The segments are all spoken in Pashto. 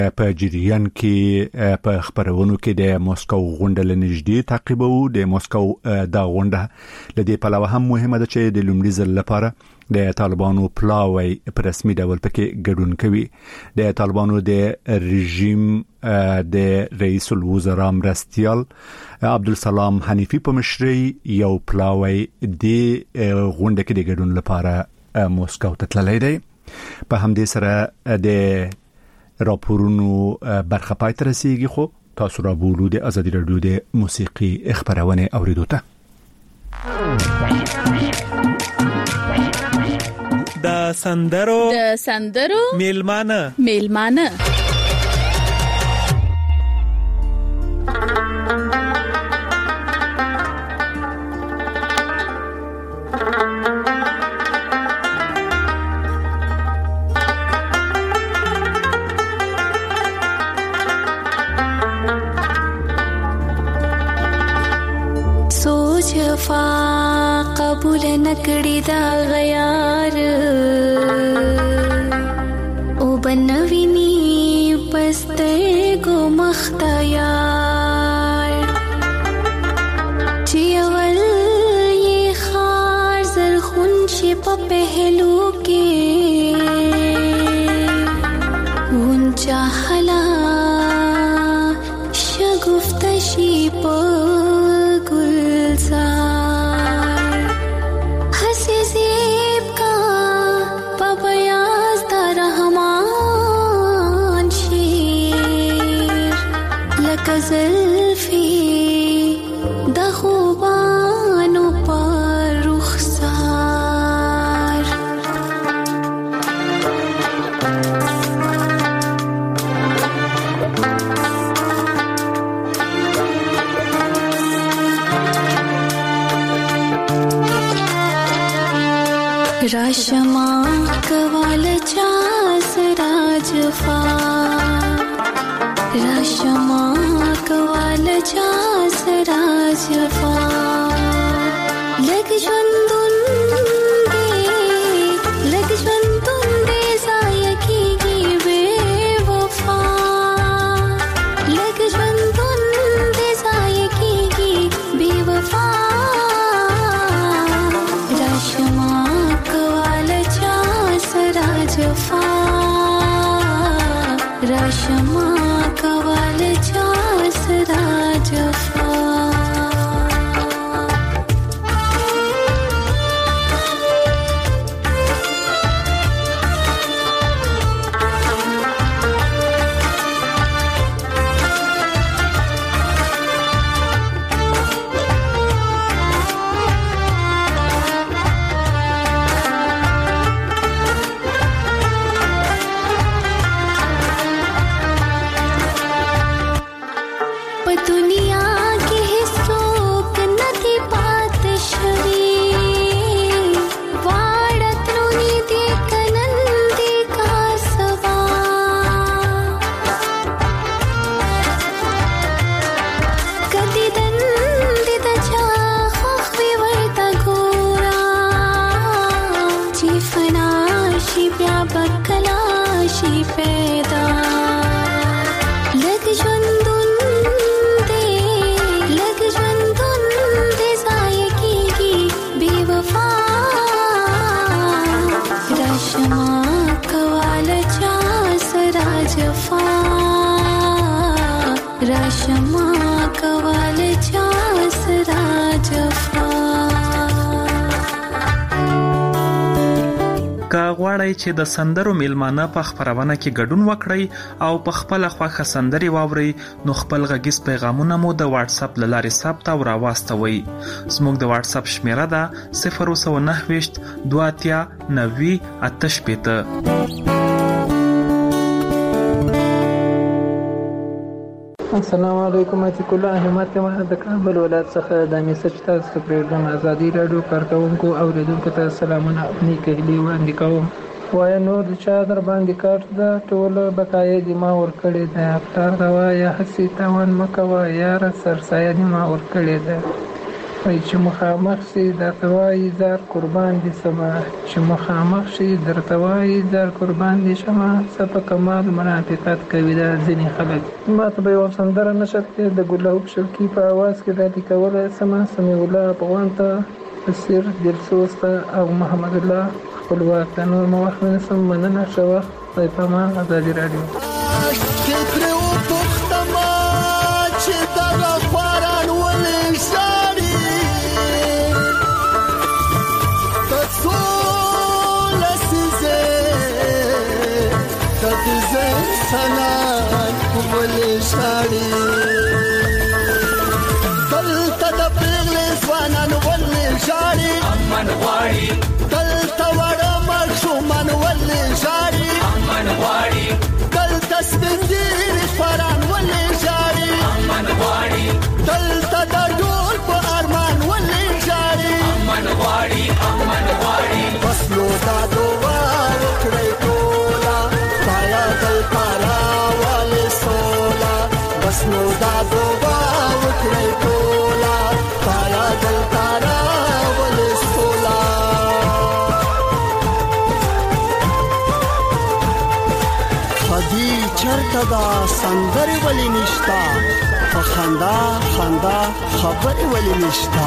په جریان کې په خبرونو کې د موسکو غونډه لنږدې تعقیبو. د موسکو دا غونډه لدې په علاوه هم مهمه ده چې د لومړي ځل لپاره د طالبانو پلاوی په رسمي ډول پکې ګډون کوي. د طالبانو د رژیم د رئیس الوزرا مرستیال عبدالسلام حنیفی په مشرۍ یو پلاوی د غونډه کې د ګډون لپاره موسکو ته تللی دی. په همدې سره د راپورونو برخه پای ته رسیږي، خو تاسو را بولو د ازادي رادیو د موسیقي خبرونه اوریدو ته. د سندرو میلمانه قبول نکړی دا غیار او بنویني پسته کو مختیار چې اول یې خار زرخون شي په پهلو کې اونچا حلا شګفت شي په راشما کوال چا سراجفا راشما کوال چا سراجفا لگ ژوندون دې ځای کېږي بے وفا لگ ژوندون دې ځای کېږي بے وفا راشما جفا راشما کوال چا سرا جفا غواړئ چې د سندرو میلمانه په خبرونه کې ګډون وکړئ او په خپل خوښه سندري واورئ، نو خپل غږیز پیغامونه مو د واتس اپ لارې ثبت او راواستوئ. زموږ د واتس اپ شمیره ده 029 23 90 88. السلام علیکم. اتیک الله احمد ما د کابل ولایت څخه د میسج تاسو ته پرېږدم. ازادي رادیو کارکونکو او اوریدونکو ته سلامونه او نیکه هیلې وړاندې کوم. وایه نور چا در باندې کار ده، ټول بقایې دې ما ورکړې ده. افطار ده وایه هسې تاوان مه کوه یاره، سرسایه دې ما ورکړې ده. چې مخامخ شي درته وایي زار قربان دي سما، چې مخامخ شي درته وایي زار قربان دي شمه، څه په کمال منافقت کوي دا ځینې خلک. ما ته به یو سندره نشد کې د ګلاب شوقي په اواز کې دا لیکولی سمه، سمیع الله افغان ته، بصیر دلسوز ته او محمد الله خپلواک ته. نور مو وخت ونیسم، مننه، ښه وخت. خدای په امان. ازادي راډیو. سنان کولی شاړي دلته د پیغلې ځوانان ولې ژاړي، امن غواړي دلته وړه ماشومان ولې ژاړي، امن غواړي دلته سپین ږیري خواران ولې ژاړي، امن غواړي دلته د ډول په ارمان ولې ژاړي، امن غواړي امن غواړي. بس نو دا دعا وکړئ ټوله خدایه دلته راولې سوله، بس نو دا دعا وکړئ ټوله خدایه دلته راولې سوله. خدي چرته دا سندرې ولې نشته، په خندا خندا خبرې ولې نشته،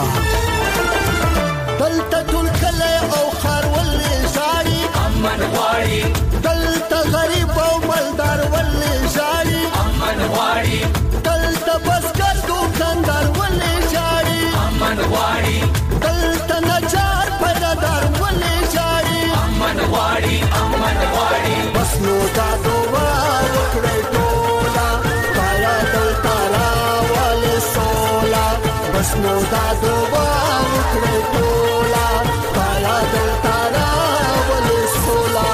دلته ټول کلی او ښار ولې ژاړي، امن غواړي دلته غریب او مالدار ولې ژاړي، امن غواړي دلته بزګر دوکاندار ولې ژاړي، امن غواړي دلته نجار پیدادار ولې ژاړي، امن غواړي امن غواړي. بس نو دا دعا وکړئ ټوله خدایه دلته راولې سوله، بس نو دا دعا وکړئ ټوله خدایه دلته راولې سوله.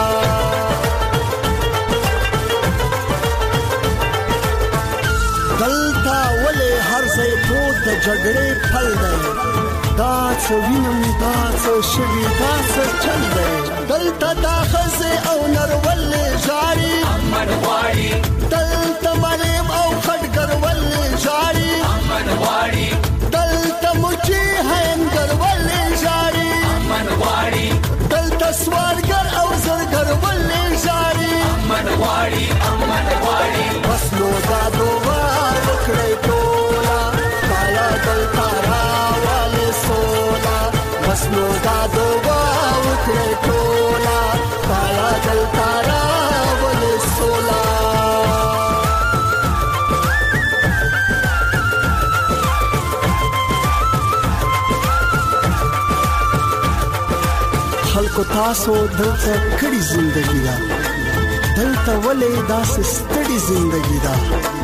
دلته ولې هر ځای پروت د جګړې پل دی، دا څه وینم دا څه شوي دا څه چل دی، دلته دا ښځې او نر ولې ژاړي، امن غواړي دلته مریم او خټګر ولې ژاړي، امن غواړي دلته مچي هینګر ولې ژاړي، امن غواړي دلته سوالګر او زرګر ولې ژاړي، امن غواړي امن غواړي. بس نو دا دعا وکړئ ټوله خدایه دلته راولې سوله، بس نو دا دعا وکړئ ټوله خدایه دلته راولې سوله. خلکو تاسو دلته کړي زندگی دا، دلته ولې داسې ستړي زندگی دا،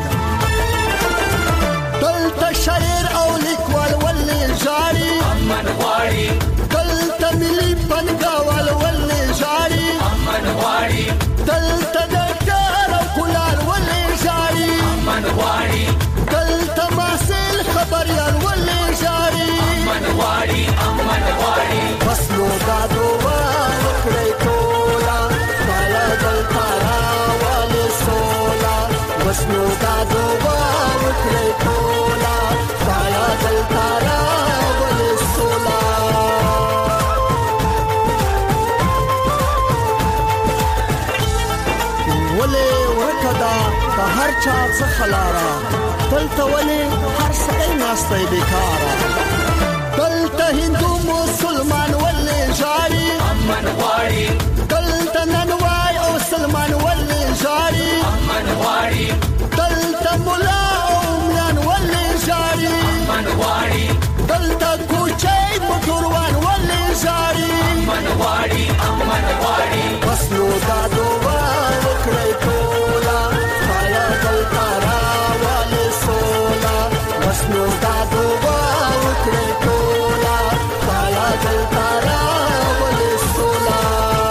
دلته شاعر او لیکوال ولې ژاړي، امن غواړي دلته ملي پنګاوال ولې ژاړي، امن غواړي دلته ډاکټر او کولار ولې ژاړي، امن غواړي دلته محصل خبريال ولې ژاړي، امن غواړي امن غواړي. بس نو دا دعا وکړئ ټوله خدایه دلته راولې سوله، بس نو دا دعا وکړئ ټوله خدایه دلته راولې سوله. ولې ورکه ده په هر چا څخه لاره، دلته ولې هر سړی ناستی بیکاره، دلته هندو مسلمان ولې ژاړي، امن غواړي دلته ننوای او سلمان ولې ژاړي، امن غواړي دلته ملا او میان ولې ژاړي، امن غواړي دلته کوچی موټروان ولې ژاړي، امن غواړي امن غواړي. بس نو دا دعا وکړئ ټوله خدایه دلته راولې سوله، بس نو دا دعا وکړئ ټوله خدایه دلته راولې سوله.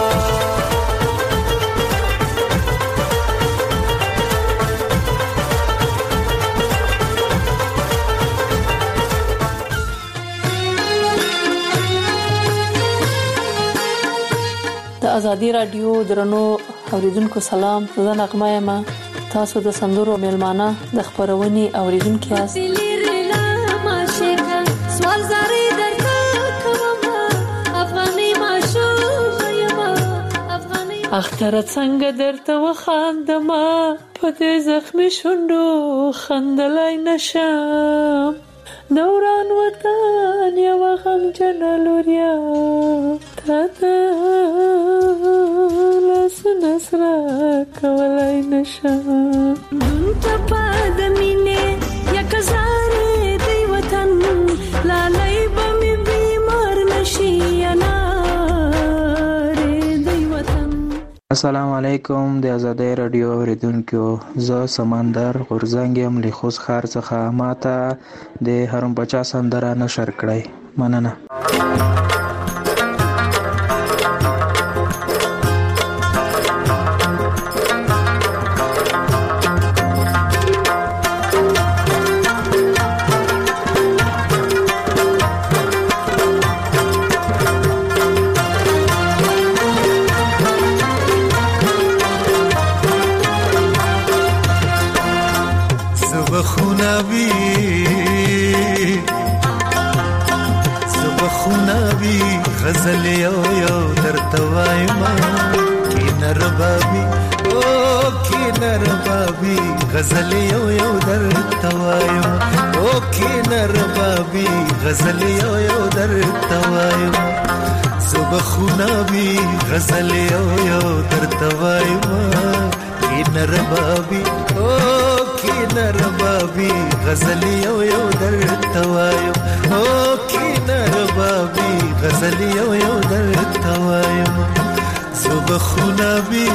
د ازادي رادیو درنو اوریدونکو سلام، زه نغمه یم، تاسو د سندرو میلمانه د خبرونې اوریدونکو یاست. اختر څنګه درته وخاندما په دې زخمي شونډو خندلای نشم دوران وطن یو غمجن لوریا تا لاسونه سره کولای نشم دون ته پاد مینه یک زاره دی وطن لالای بمی بیمار نشي السلام علیکم د آزادۍ رادیو اوریدونکو زه سمندر غورځنګ یم له خوست ښار څخه ماته د هرم بچا سندره نشر کړئ مننه غزل یو یو درته وایم کینه ربابي او کینه ربابي غزل یو یو درته وایم او کینه ربابي غزل یو یو درته وایم سبخونابي غزل یو یو درته وایم کینه ربابي او کینه ربابي غزل یو یو درته وایم او کینه ربابي غزل یو یو درته وایم سبخونابي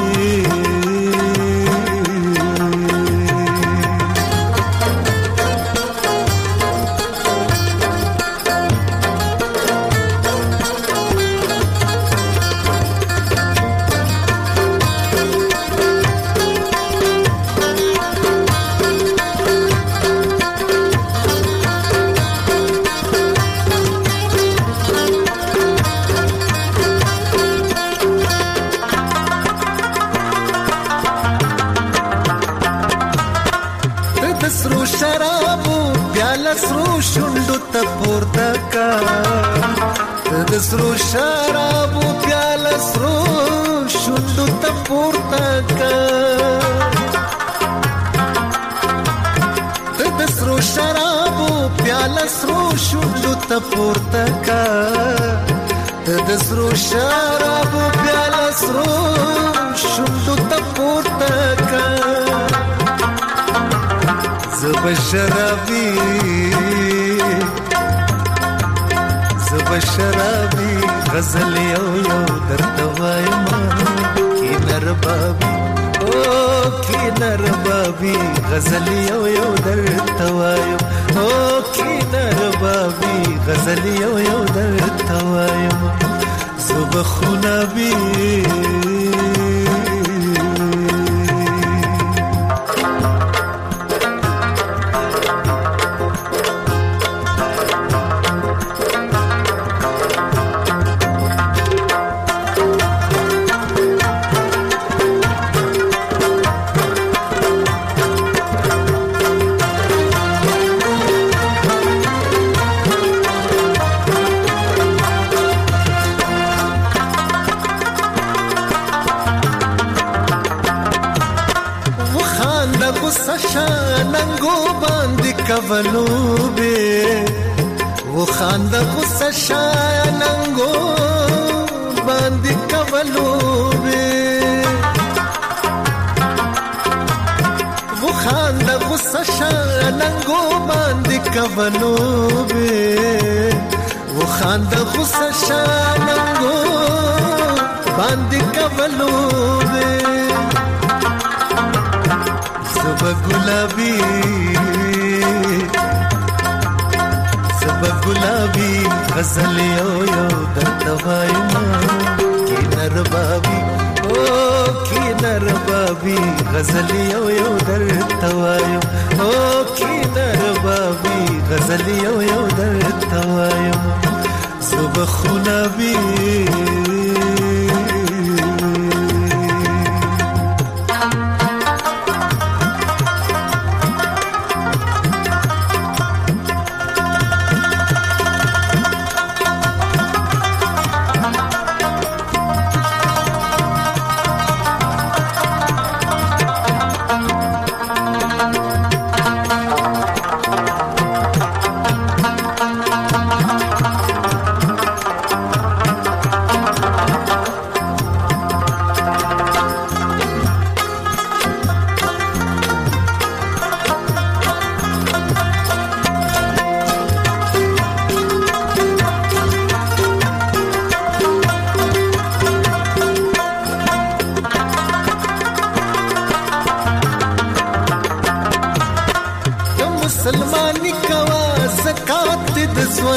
سرو شرابو پیاله سرو شوندو ته پورته کا د سرو شرابو پیاله سرو شوندو ته پورته کا د سرو شرابو پیاله سرو شوندو ته پورته کا زب شرابي شرابي غزل یو یو درته وایم کینه ربابي او کینه ربابي غزل یو یو درته وایم او کینه ربابي غزل یو یو درته وایم سبخونابي کولوبه و خانده غصه شایننگو باندې کولوبه و خانده غصه شایننگو باندې کولوبه و خانده غصه شایننگو باندې کولوبه زبا گلابی گلابی غزل یو یو درته وایم کینه ربابي او کینه ربابي غزل یو یو درته وایم او کینه ربابي غزل یو یو درته وایم سبخونابي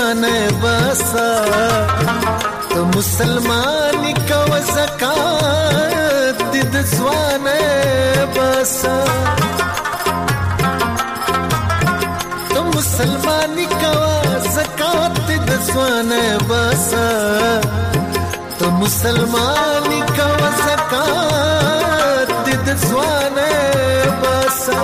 ځوانه باسا ته مسلمانی کو زکات د ځوانه باسا ته مسلمانی کو زکات د ځوانه باسا ته مسلمانی کو زکات د ځوانه باسا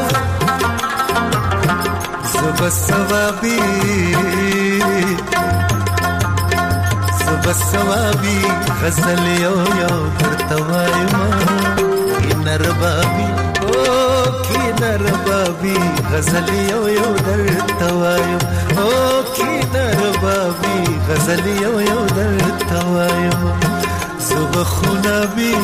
سبسوابي غزل یو یو درته وایم کی نربابي او کی نربابي غزل یو یو درته وایم او کی نربابي غزل یو یو درته وایم زبخونابي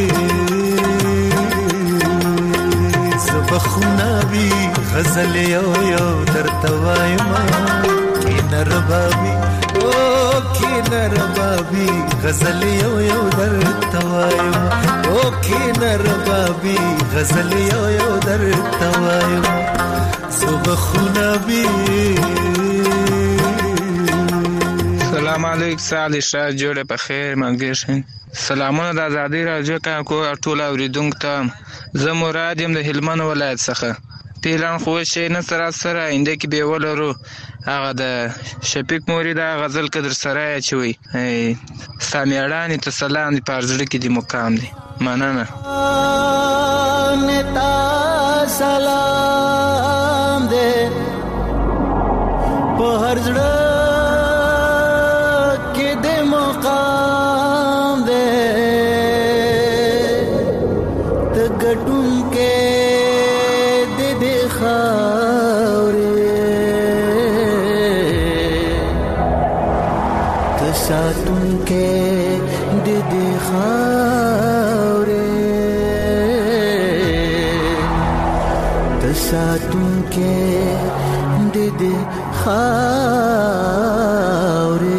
بخونابي غزل یو یو درته وایم کی نربابي او کی نربابي غزل یو یو درته وایم او کی نربابي غزل یو یو درته وایم بخونابي. سلام علیکم سال شاه جوړه په خیر مګیشن سلامونه د آزادۍ راډیو کو ټول اوریدونکو ته زه مراد يم د هلمند ولایت څخه پیران خو شي نه سره انده کې به ولرو هغه د شفیق مورید غزل قدر سره چوي سامیړانی ته سلام دی پارځړ کې دی مقام دی مننه نتا سلام دے په هرځړ کې دی مقام دی ته ګټون کې ساتون کے ددی خاورے ساتون کے ددی خاورے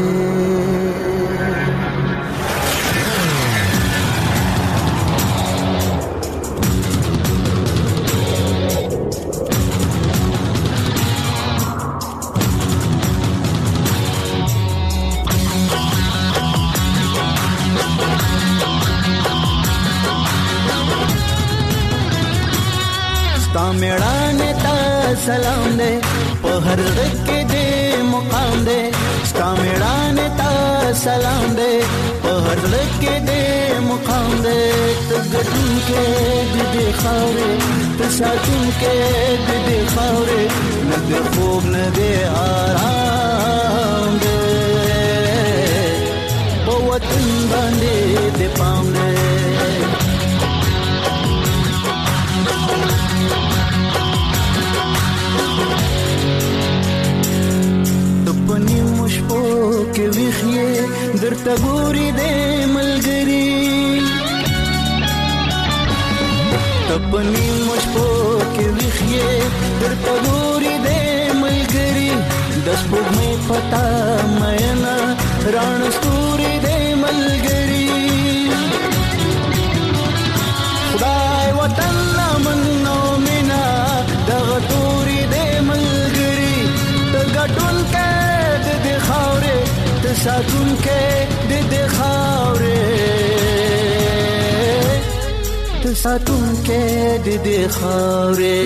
मेड़ाने ता सलाम दे په هر غږ کې دې مقام دې ستا मेड़ाने ता सलाम दे په هر غږ کې دې مقام دې ته ګټون کې دې خاورې ته ساتون کې دې خاورې نه دې خوب نه دې آرام دې په وطن باندې دې پام دې के विखिए दरता गोरी दे मलगरी तपनी मुझको के विखिए दरता गोरी दे मलगरी दस बुग में पता मैना राण स्तूरी दे मलगरी खुदाई वतन मन्नो मिना दगतूरी दे मलगरी तगटुन के दे खावरे ساتون کې د خاورې ته ساتون کې د خاورې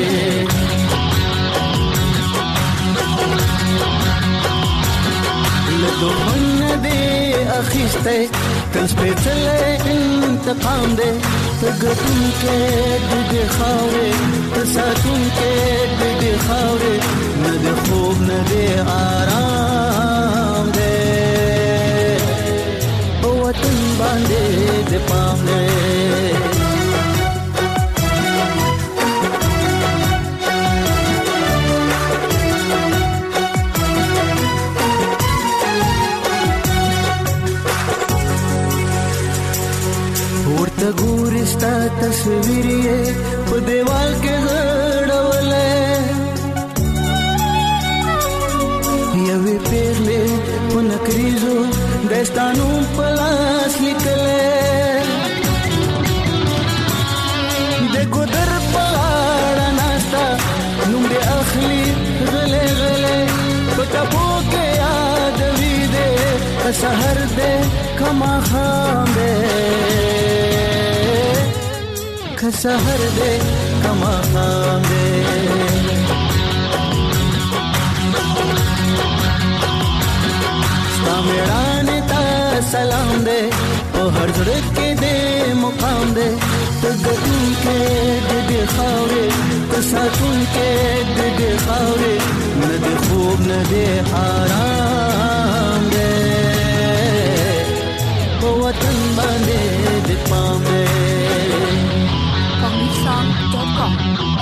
له دومن دې اخیسته تل سپېڅلې انتقام دې ته ګټون کې د خاورې ته ساتون کې د خاورې نه د خوب نه د آرام دې وطن باندې د پام دې ورته ګورې ستا تصویر یې په دیوال کې غړولی یوې پیغلې په نکریزو دستانو پلاس لیکلے دیکھو در پاڑا ناستا نوم دے اخلی غلے غلے پٹپو کے یاد کما خام دے که سحر دے کما خام دے ستا میڑانے تا سلام دے او ہر زړه کې دے مقام دے ته ګټون کې دې خاورې ته ساتون کې دې خاورې نه دې خوب نه دې حرام دے په وطن باندې دې پام دے comicsong.com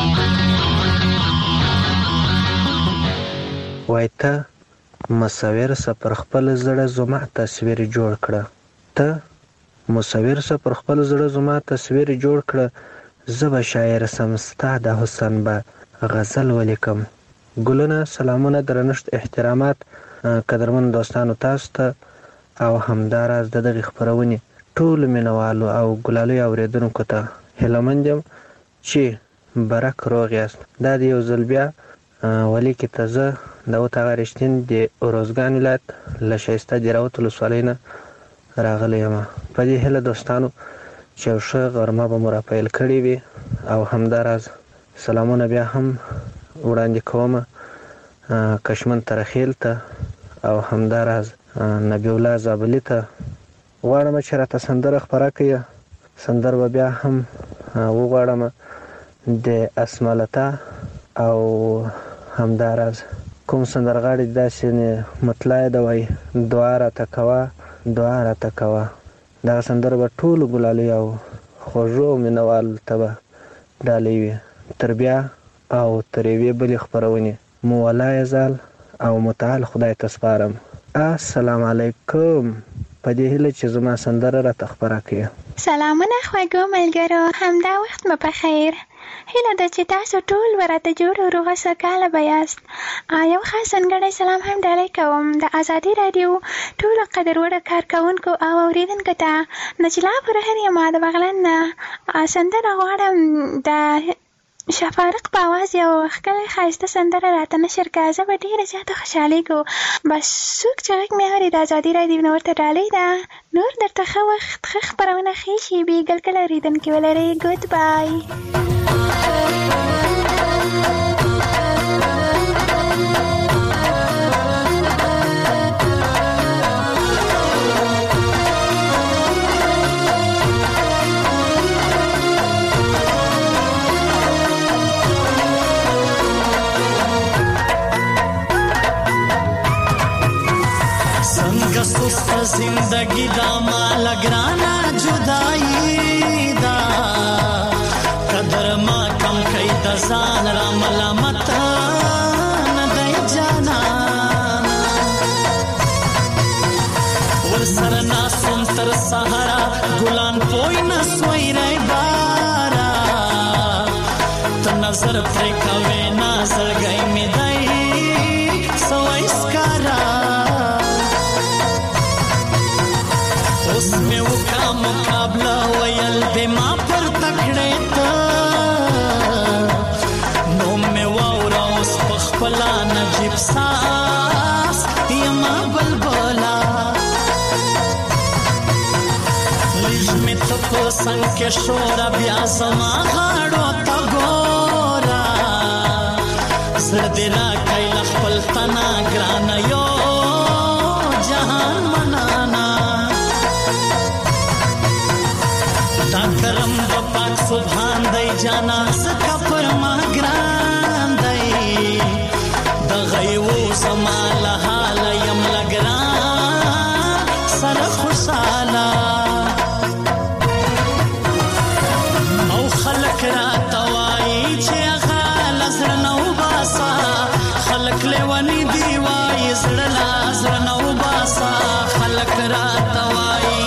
وایته مصور سپر خپل زړه زما تصویر جوړ کړه ته مصور سپر خپل زړه زما تصویر جوړ کړه زبا شاعر سمستا د حسن به غزل ولیکم ګلونه سلامونه درنښت احترامات قدرمن دوستانو تاسو ته او همداراز د دغه خبرونه ټول مینوالو او ګلالو اوریدونکو ته هلمند یم چې برک روغ یاست دا د یو ځل بیا ولی کې تازه د وتاغرشتین د اوروزګان ولایت له شایسته دیراوت ولسوالۍ نه راغلی یم په دې هیله دوستانو چې یو ښه غرمه به مو راپیل کړې وي او همداراز سلامونه بیا هم وړاندې کوم کشمن ترخیل ته او همداراز نبی الله زابلی ته غواړم چې راته سندره خپره کړي سندر به بیا هم وغواړم د اسمالتا او همداراز کوم سندرغاړي داسې مطلع ده وای دعا راته کوه دا سندره به ټولو ګلالو او خوږو مینوالو ته به ډالۍ وي تر بیا او تر یوې بلې خپرونې مو ولا یزال او متعال خدای ته سپارم السلام علیکم په دې هیله چې زما سندره راته خپره کړي سلامونه خوږو ملګرو همدا وخت مو په خیر هیله ده چې تاسو ټول ورته جوړ او روغه سوکاله به یاست یو خاص ځانګړی سلام هم ډالۍ کوم د ازادي راډیو ټولو قدرونه کارکوونکو او اوریدونکو ته نجلا پرهر یم د بغلان نه سندره غواړم د شفارق په اواز یو ښکلی ښایسته سندره راته نشر کړه زه به ډېره زیاته خوشحالېږو بس څوک چې غږ مې اوري د ازادي راډیو نه ورته ډالۍ ده نور درته ښه وخت ښه خپرونه ښې شېبې ګلګل اورېدونکي ولرئ ګود بای زندگی دا مال گرانا جدائی دا قدر ما کم کئی دا زان را ملامت ندائی جانا ورسر ناسم تر سہرا گلان پوئی نسوئی رئی بارا تو نظر پریکوے نازل گئی می دائی سوائی سکارا اس میں وہ کا مقابلہ ویل دے ما پر تکڑے تا نو میں واورا اس پخپلا نجیب ساس یما بلبلا لیج میں تپ سنگ کے شورا بیازما غاڑو تا گورا زردی را کئی لخپل تنا گرانا یو جہان منانا دا کرم با پاک سبحان دی جانا سکا پر ما گران دی دا غیو زمال حال یم لگران سر خوشالا او خلق را توائی چه اغال زرنو باسا خلق لیوانی دیوائی زرلا زرنو باسا خلق را توائی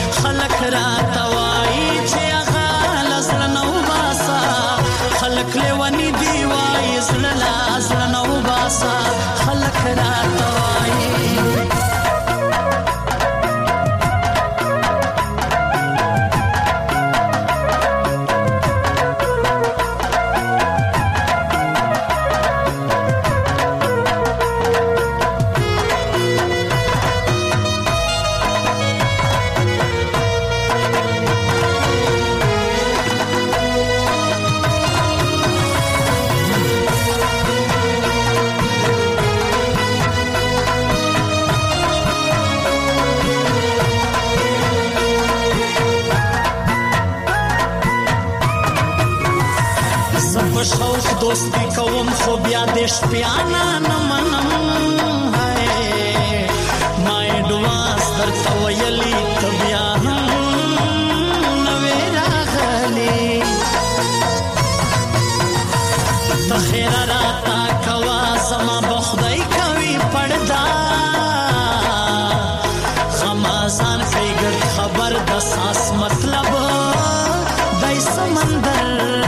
خلق لیوانی دیوائی زللا زلنو باسا خلق را توائی دوستی کوم خو بیا د شپیانا نه منم ما اډوانس درته ویلي ته بیا هم نوې راغلې ته خیر راته کوه زما به خدای کوي پړدا غمازان کوي ګرد خبر د ساس مطلب دای سمندر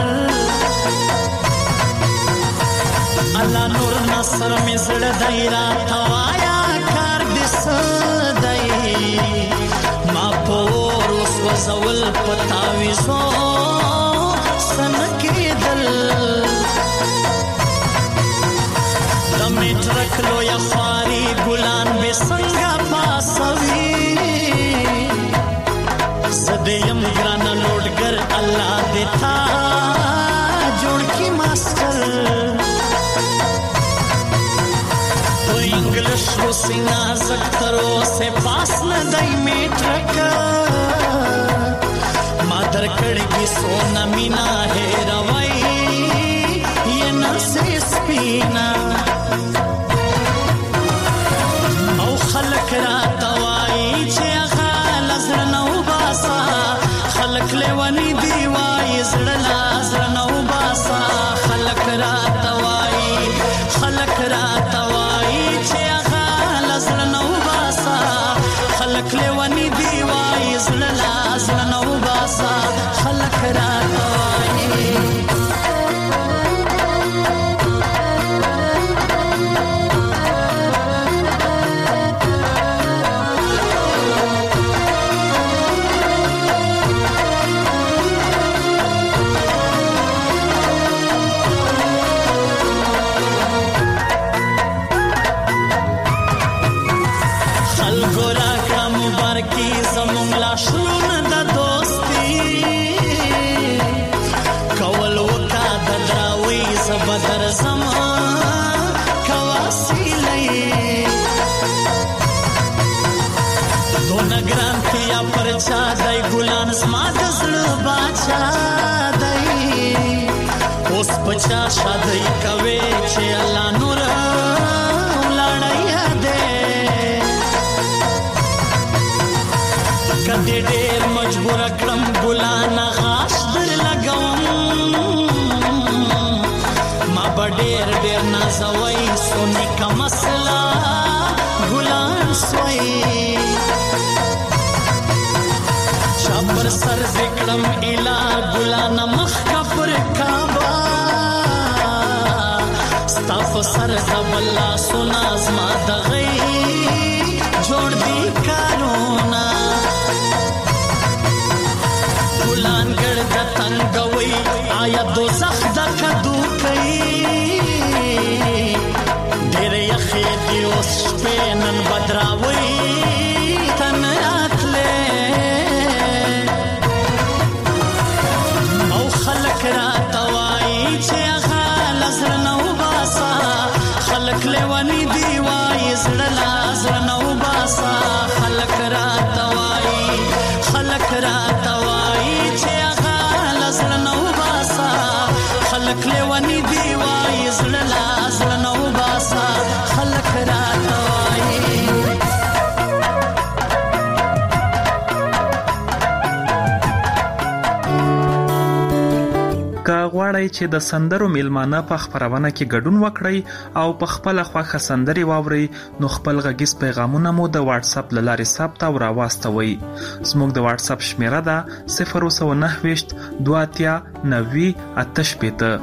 الله نور نصر می زړه دی راته وایا کار دې څه دی ما په اور اوس وزول په تاویزو څه نه کېدل د میټرک لویه خواري ګلان بې څنګه پاسوي زه دې یم ګرانه لوډګر الله دې تا جوړ کړي ماسټر انگلش روسی نازک ترو سے پاس ندائی میٹرک مادر کڑگی سونا مینا ہے روائی یہ نرسی سپینا او خلق را توائی چے اغال ازرنو باسا خلق لیوانی دیوائی زرلا ازرنو باسا خلق را توائی خلق را توائی خلق لیوانی دیوائی زللا زلنو باسا خلق راتوائی پرچا دای ګلان زما د زړه باچا دای اوس بچا شادی کوي چې الله نور ولاړیا دې کدی ډېر مجبور کړم ګلان غاښ در لګوم ما ډېر ډېر نازوي سونی کا مسلا ګلان سوي پر سر ذکرم الا ګلان مخ کفر کعبه ستاف سر زبلا سنا زما دغی جوړ دی کارونا ګلان ګرد تنگوي آیا دوزخ د کدو کوي ډېر یخې دی اوس شپې نن بدراوي تن راتلې خلق لیوانی دیوائی زڑلا زرنو باسا خلق راتوائی چھے اغال زرنو باسا خلق لیوانی دیوائی زڑلا زرنو باسا خلق راتوائی غواړئ چې د سندرو میلمانه په خبرونه کې ګډون وکړئ او په خپل خوښه سندري واورئ نو خپل غږیز پیغامونه مو د واتس اپ لارې ثبت او راواستوئ زموږ د واتس اپ شمیره ده 099 23 90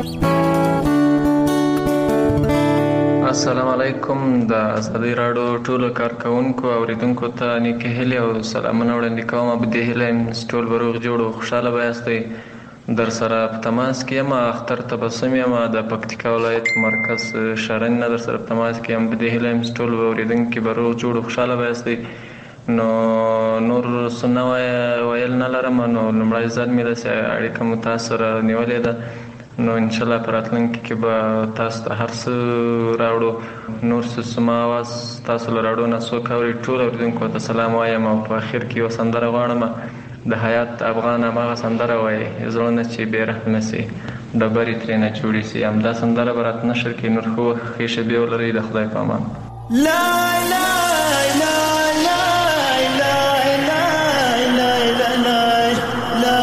السلام علیکم د ازادي راډیو ټولو کارکونکو اوریدونکو ته نیکه هیله او سلامونه وړاندې کوم. ابو د هیله انسټول بروغ جوړ او خوشاله بایاستئ. در سره په تماس کې یم اختر تبسم یم د پکتیکا ولایت مرکز شرن در سره په تماس کې یم. د هیله انسټول اوریدونکو بروغ جوړ او خوشاله بایاستئ. نو نور سنه ویل نه لرم. نو لومړی ځل مې داسې اړیکه متاثر نیولې ده. نو ان شاء الله په راتلونکي کې به تاسو ته هر څه راوړو. نور څه سما اواز تاسو له راډیو نه څوک اوري ټول اورېدونکو ته سلام وایم. او په اخر کې یو سندره غواړم د حیات افغان هماغه سندره وایي زړونه چې بې رحم نه سي. ډبرې ترېنه جوړې سي. همدا سندره به راته نشر کې. نور ښې شېبې ولرئ. د خدای په امان. لا لا لا لا لا لا لا لا لا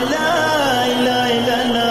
لا لا لا.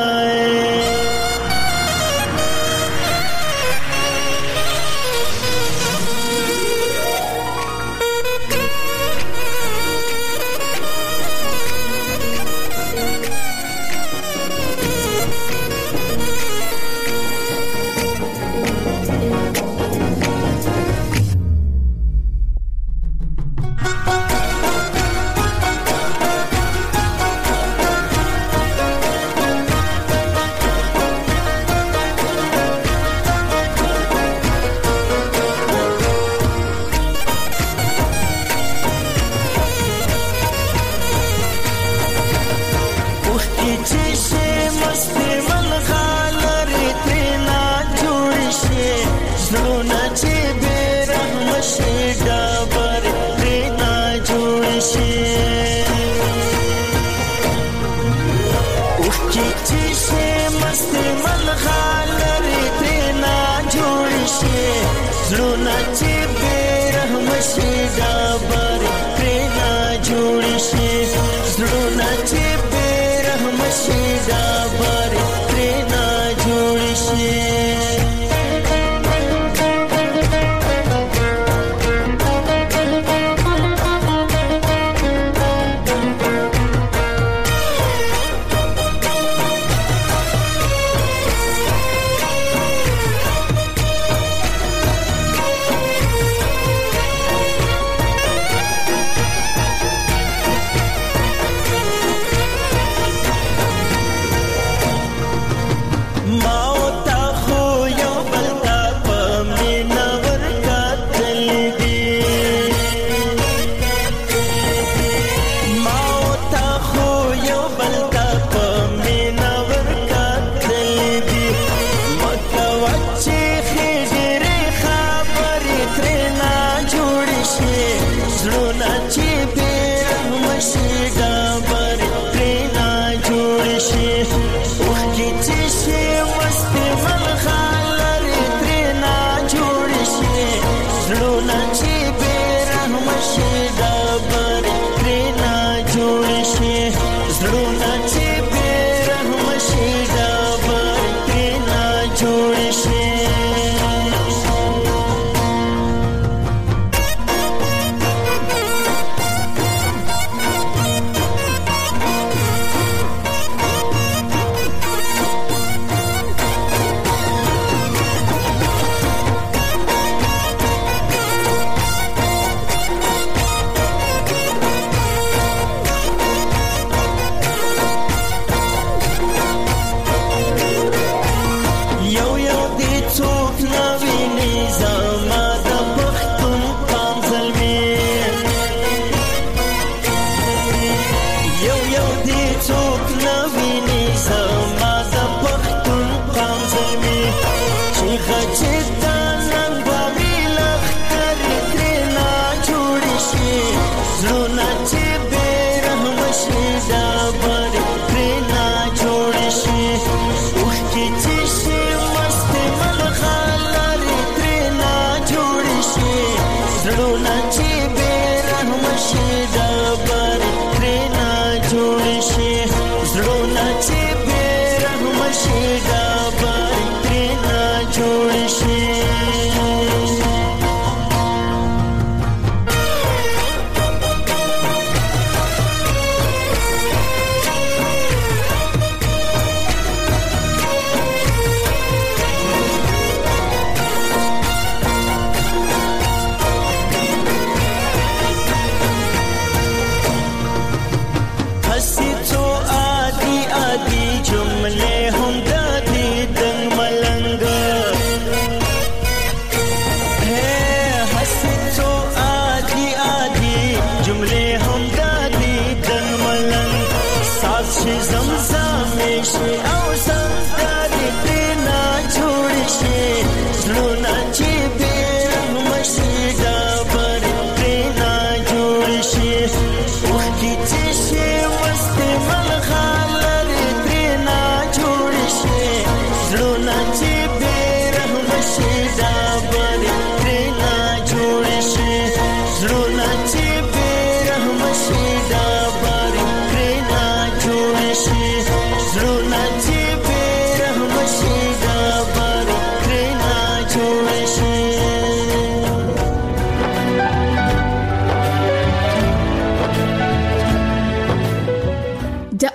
جملے هم د دې دنګ ملنګ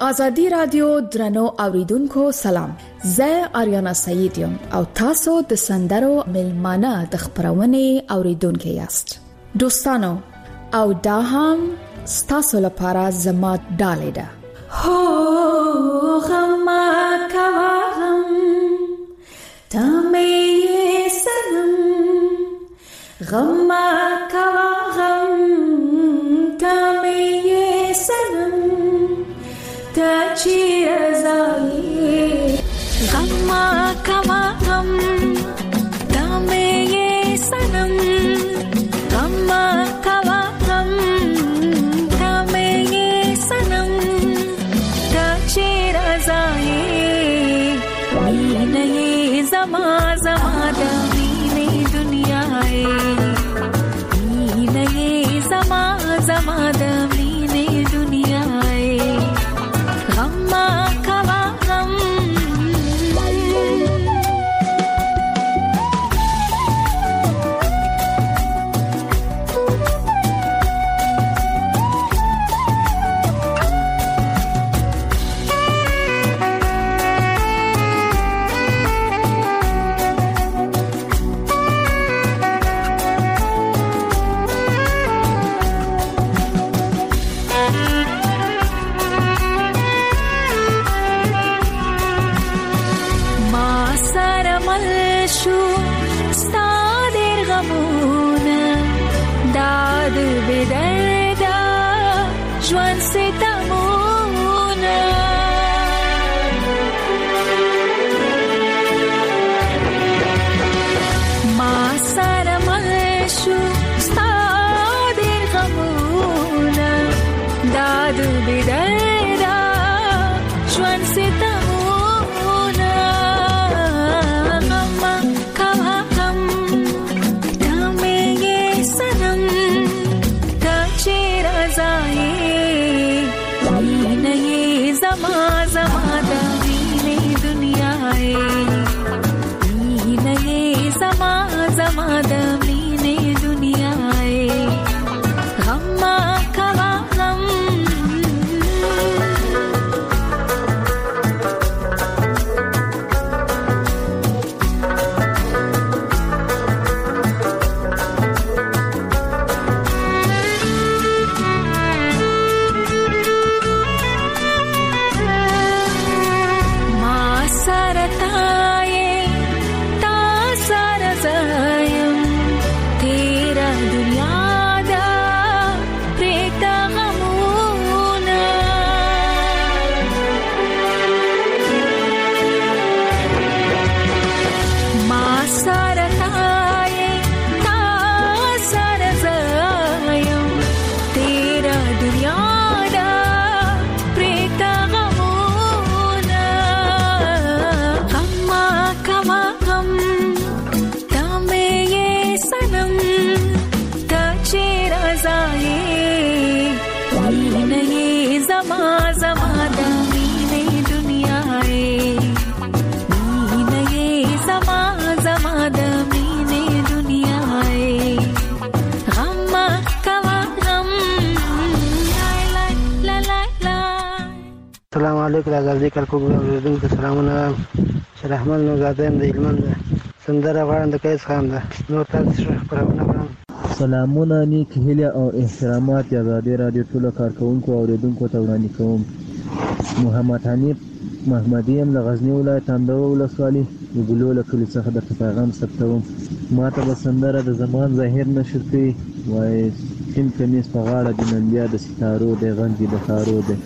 ازادي رادیو درنو اوریدونکو سلام. زه اریانا سعید یم او تاسو د سندرو ملمانه د خبرونه اوریدونکو یاست. دوستانو او دا هم ستاسو لپاره زما ډالۍ ده. هو غم کوا غم تمه سنم غم کوا غم تمه سنم تاچی رضایی غم کوا غم تمه سنم غم کوا غم تمه سنم تاچی رضایی مینه زما زما د مینه دنیاي مینه زما زما د مینه دنیاي غم کوا غم السلام علیکم آزادی کلکوب اوریدونکو سلامونه. شرحمان نوزاده یم د هلمند سندره غواړم د قیس خان ده. نور تاسو خبرونه کړم. سلامونه نیک هیله او احترامات آزادی رادیو ټول کارکونکو او اوریدونکو ته وړاندې کوم. محمد حنیف محمدی یم له غزنی ولایت اندوه ولسوالي د ګلو له کلي څخه درته پیغام ثبتوم. ما ته به سندره د زمان ظاهر نشر کوي وایي سپین کمیس په غاړه د نن بیا د ستارو د غنج د ښارو دی.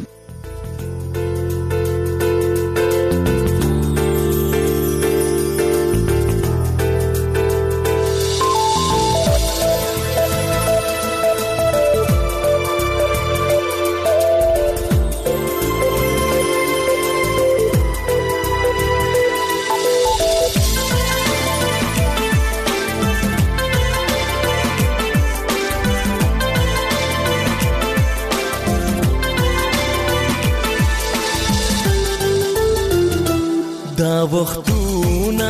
وختونه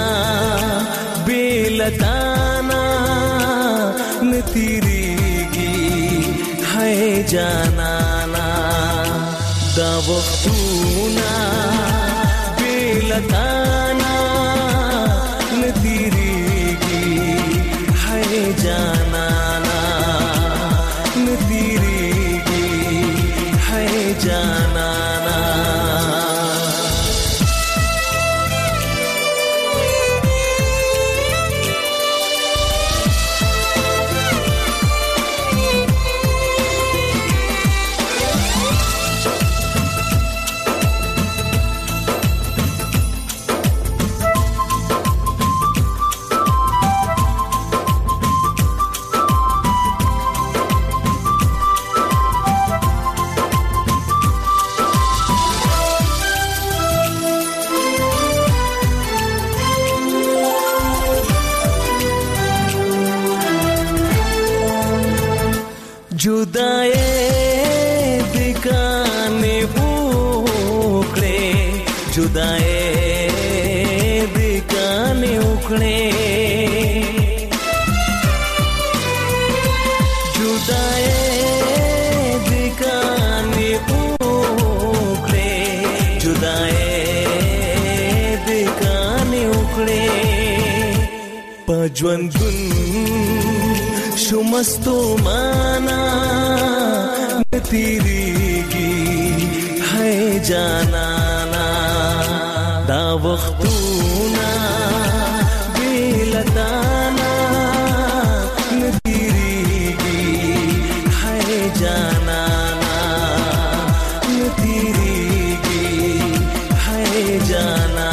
بیلتانا نتیریږي هاي جانانا دا وختونه لتانا نتیریږي هاي جانانا نتیریږي هاي جانانا जुदाए दिकाने उखड़े जुदाए दिकाने उखड़े जुदाए दिकाने उखड़े जुदाए दिकाने उखड़े पजवंदुन शुमस्तो माना नतीरीगी है जानाना दा वक्तूना बेलताना नतीरीगी है जानाना नतीरीगी है जानाना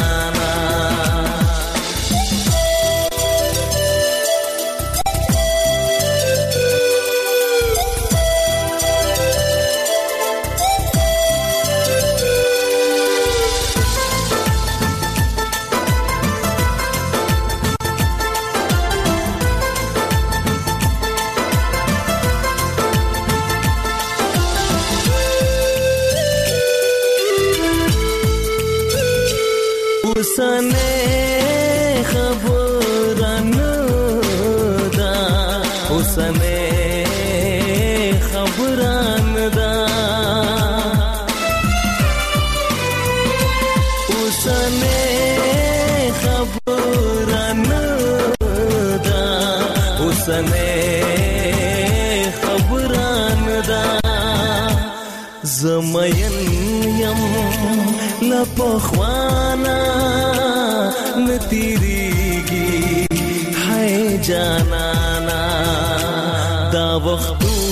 उसने खबरन दा उसने खबरन दा उसने खबरन दा उसने खबरन दा जमयन यम लपखवाना नतीरीगी है जानाना दा वक्तू